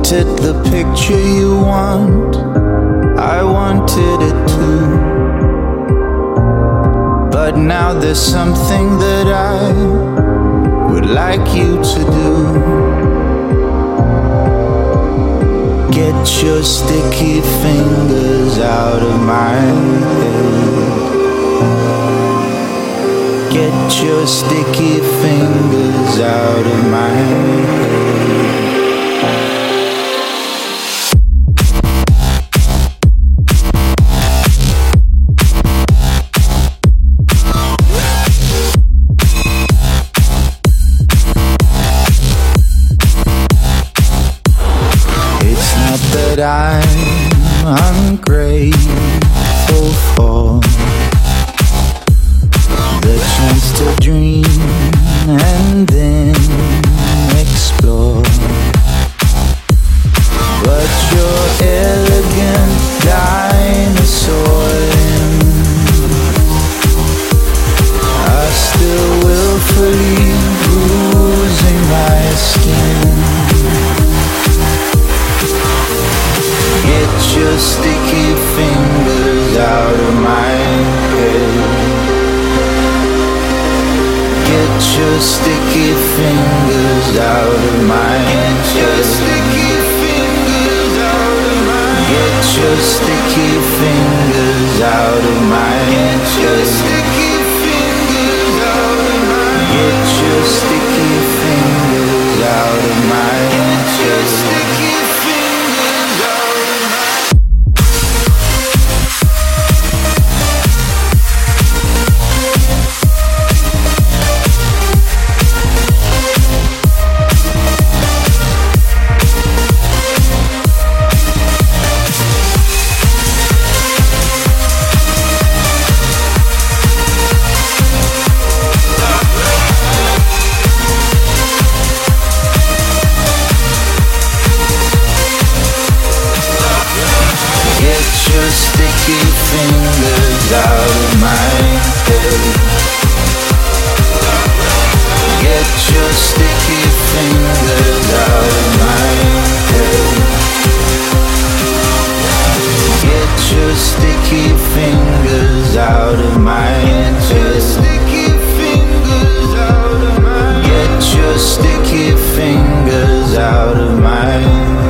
painted the picture you want. I wanted it too. But now there's something that I would like you to do. Get your sticky fingers out of my head. Get your sticky fingers out of my head. I'm ungrateful for the chance to dream and then explore. But your elegant dinosaur are still willfully bruising my skin. Get your sticky fingers out of my head. Get your sticky fingers out of my head. Get your sticky fingers out of my head. Get your sticky fingers out of my head. Get your sticky fingers out of my head. Get your sticky fingers out of my head. Get your sticky fingers out of my head. Sticky fingers out of my head. Get your sticky fingers out of my head. Get your sticky fingers out of my head. Get your sticky fingers out of my head.